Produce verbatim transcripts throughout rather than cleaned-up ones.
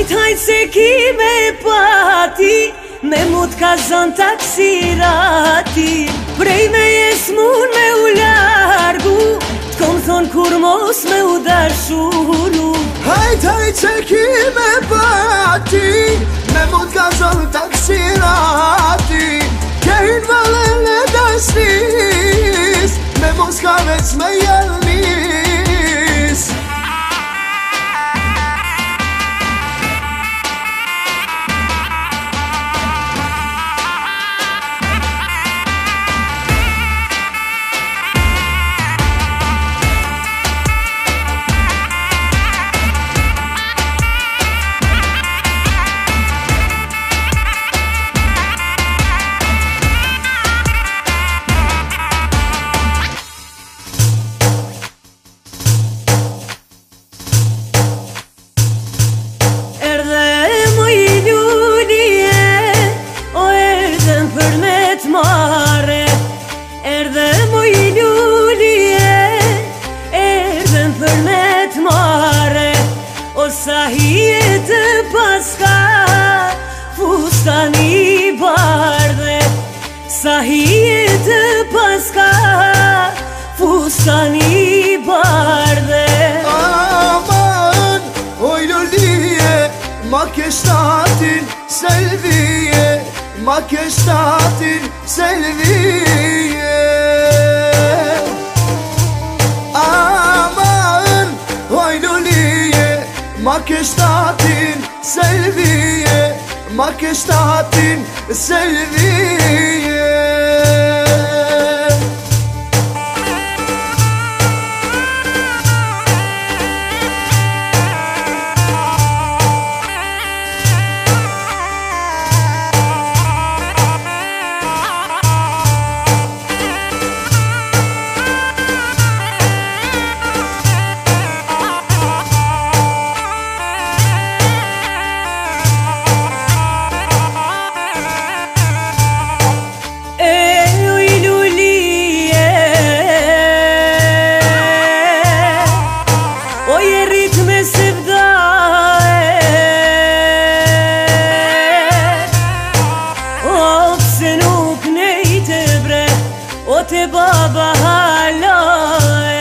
Hajt, hajt se ki me pati, me mut ka zën taksirati. Prej me jes mun me u largu, t'kom thon kur mos me u dashuru. Hajt, hajt se ki me pati, me mut ka zën taksirati. Kejn valen e dashnis, me mos ka vec me jelnis. Erdhe moj lulije, erdhen për me t'mare. O sa hije të paska, fustani bardhe. Sa hije të paska, fustani bardhe. Aman, oj lulije, ma ke shtatin selvije, ma ke shtatin selvije. Aman, oj lulije, ma ke shtatin selvije, ma ke shtatin selvije. O te baba hala e,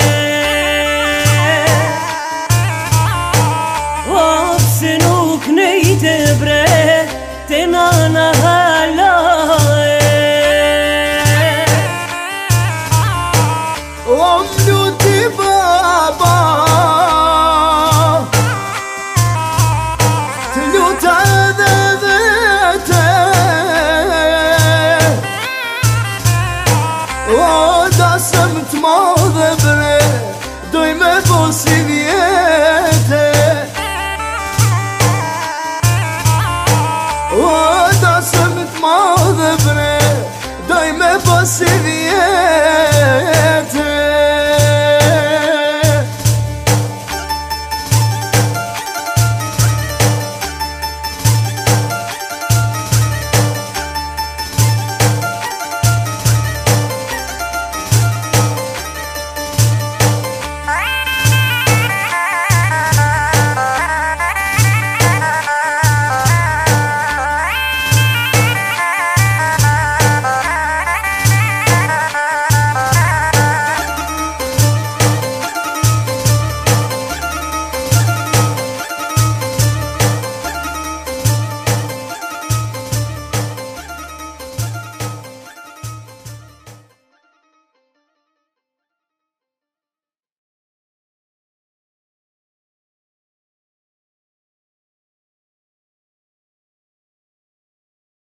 o pse nuk nejte bre, te nana hala.